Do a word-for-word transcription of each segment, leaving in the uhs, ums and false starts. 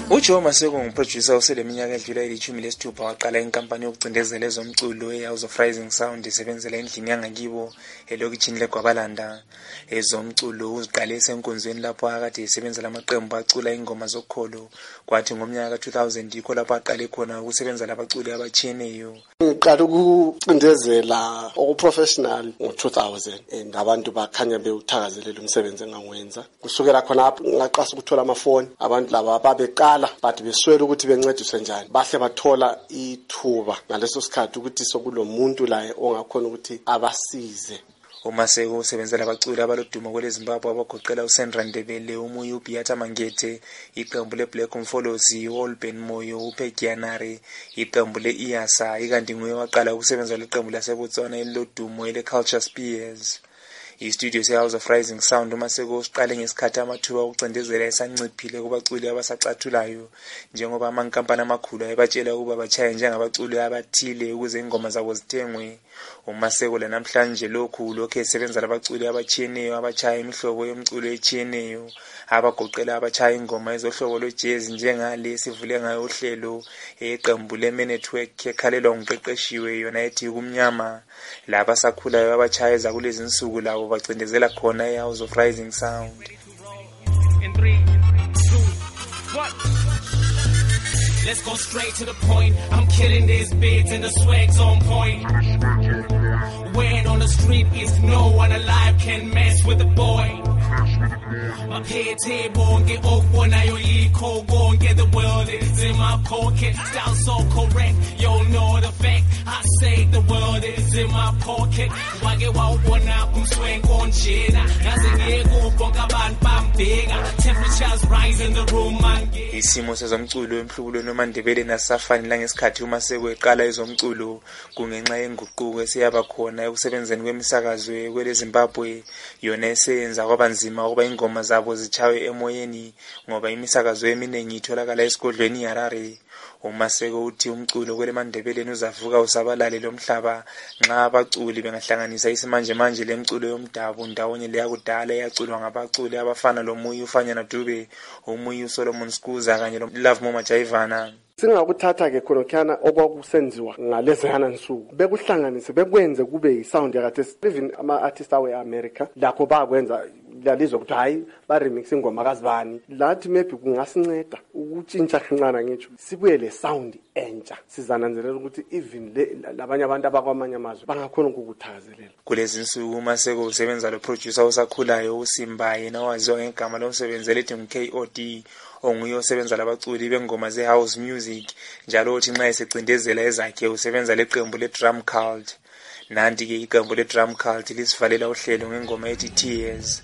uJoe Maseko nguproducer oseleminyaka edlula elithumi lesithupha waqala inkampani yokucindezela ezomculo eHouse of Rising Sound isebenzela endlini yangakibo elokitshini leGwabalanda. Ezomculo uziqale esenkonzweni lapho akade esebenzela amaqembu acula ingoma zokholo, kwathi ngomnyaka ka two thousand yikho lapho aqale khona ukusebenza labaculi abatshiyeneyo. Ngiqala ukucindezela okuprofessional ngo two thousand and abantu bakhanya bewuthakazelela umsebenzi enganwenza. Kusukela khona lapho ngaqasa ukuthola amafoni, abantu laba babeqala but beswela ukuthi bencediswe njani. Bahle bathola ithuba ngaleso sikhathi ukuthi sokulomuntu la ongakhona ukuthi abasize. uMaseko usebenzela abaculi abalodumo kwele Zimbabwe abagoqela uSandra Ndebele, uMuyi uBeata Mangete, iqembu leBlack Umfolozi, uAlben Moyo, uPegianari, iqembu leIyasa, ikanti nguye waqala ukusebenza leqembu laseBotswana elilodumo eleCulture Spears. I-studio se-House of Rising Sound uMaseko usiqale ngesikhathi amathuba okucindezela esanciphile kubaculi abasacathulayo, njengoba amankampani amakhulu ayebatshela ukuba bachaye njengabaculi abathile ukuze ingoma zabo zithengwe. uMaseko lanamhlanje lokhu lokho esebenza labaculi abatshiyeneyo abachaya imihlobo yomculo etshiyeneyo, abagoqela abachaya ingoma ezohlobo lojazz njengale sivule ngayo uhlelo eqembu leManetwork ekhalelwa nguqeqeshiwe yona ethi kumnyama. Laba sakhulayo abachaya zakulezi insuku labo bacindezela khona eHouse of Rising Sound. In three, two, one. Let's go straight to the point. I'm killing these beats and the swag's on point. Word on the street is no one alive can mess with the boy. My pay table get off when I only call go and get the world is in my pocket. Style so correct, you know the fact. I say the world is in my pocket. Why get out one up and swing on China? Nothing here go bonga ban bam bigger. Temperatures rise in the room man. Isimo sezomculo emhlubulo noMandebele nasafani la ngesikhathi uMaseko eqala ezomculo kungenxa yenguquko esiyaba khona ekusebenzeni kwemisakazo kwele Zimbabwe, yona esenza kwabanzima ukuba ingoma zabo zichawe emoyeni ngoba imisakazo eminingi itholakala esigodlweni iHarare. uMaseko uthi umculo kwele Mandebeleni uzavuka usabalale lomhlaba nxa abaculi bengahlanganisa isimanje manje lemculo yomdabu ndawonye leyakudala eyaculwa ngabaculi abafana loMuyi uFanyana Dube, uMuyi uSolomon Skuza kanye loLove Moma Jaivana. Singakuthatha ke khona okwakusenziwa ngalezana nsuku bekuhlanganise bekwenze kube yisound yakade even ama artists awe America lakho bakwenza lalizwe ukuthi hayi ba remix ingoma kaZibani. Lathi maybe kungasinceda ukutshintsha kancane ngitsho sibuye le sound entsha, sizananzelela ukuthi even labanye abantu abakwamanye amazwe bangakhona ukukuthakazelela. Kulezi insuku uMaseko usebenza lo producer osakhulayo uSimba, yena waziwa ngegama lomsebenzeli ethi K O D, onguye osebenza labaculi bengoma ze-house music, njalo uthi nxa esecindezela ezakhe usebenza leqembu le-Drum Cult. Nanti ke iqembu le-Drum Cult lisivalela uhlelo ngengoma ethi Tears.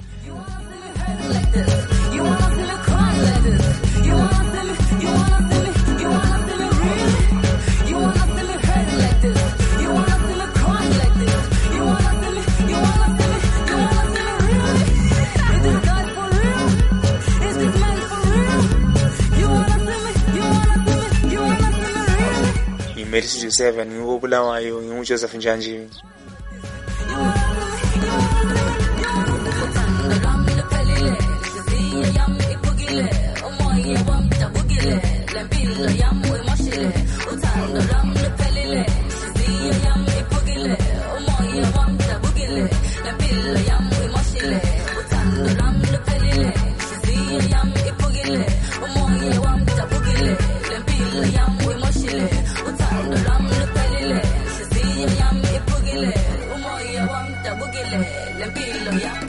Made Studio seven ngobulawayo nguJoseph Njanji. Lempilo, yeah.